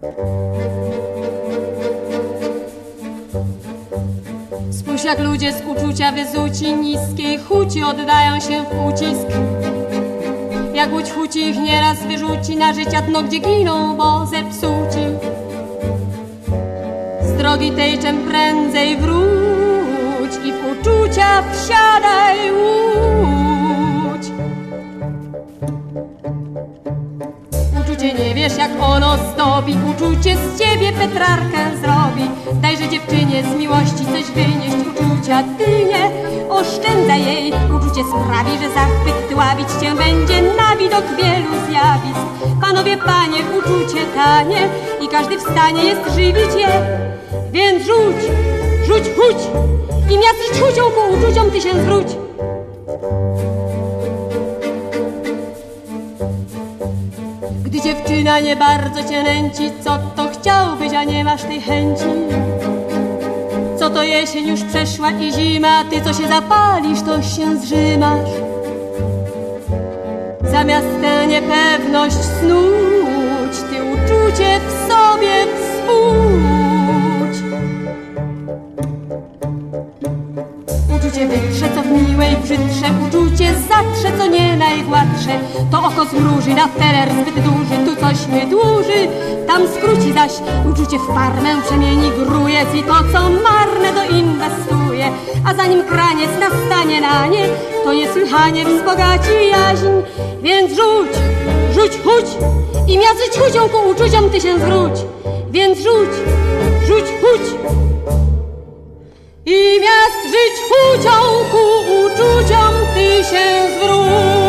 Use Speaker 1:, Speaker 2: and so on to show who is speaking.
Speaker 1: Spójrz, jak ludzie z uczucia wyzuci niskiej huci oddają się w ucisk. Jak łódź huci ich nieraz wyrzuci na życia dno, gdzie giną, bo zepsuci. Z drogi tej czem prędzej wróć i w uczucia wsiadaj łódź. Uczucie nie wiesz, jak ono zdobi, uczucie z ciebie Petrarkę zrobi. Dajże dziewczynie z miłości coś wynieść, uczucia ty nie oszczędzaj jej. Uczucie sprawi, że zachwyt dławić cię będzie na widok wielu zjawisk. Panowie, panie, uczucie tanie i każdy w stanie jest żywić je. Więc rzuć, rzuć, chuć i miasto hucią ku uczuciom ty się zwróć. Gdy dziewczyna nie bardzo cię nęci, co to chciałbyś, a nie masz tej chęci? Co to jesień już przeszła i zima, ty co się zapalisz, to się zrzymasz. Zamiast tę niepewność snuć, ty uczucie w sobie wzbudź. Uczucie wytrze, co w miłej brzydsze, uczucie zatrze, co nie najgładsze. To oko zmruży na feler zbyt duży, tu coś nie dłuży, tam skróci zaś. Uczucie w parmę przemieni grujec i to, co marne, doinwestuje. A zanim kraniec nastanie na nie, to niesłychanie wzbogaci jaźń. Więc rzuć, rzuć, chuć i miażdżyć chucią ku uczuciom ty się zwróć. Więc rzuć, rzuć, chuć i miast żyć chucią ku uczuciom ty się zwróć.